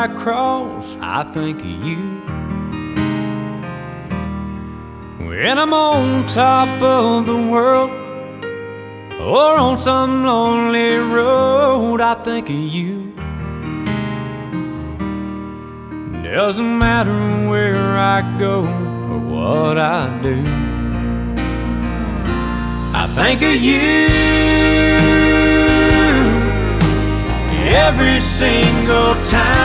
I cross, I think of you. When I'm on top of the world or on some lonely road, I think of you. Doesn't matter where I go or what I do, I think of you every single time.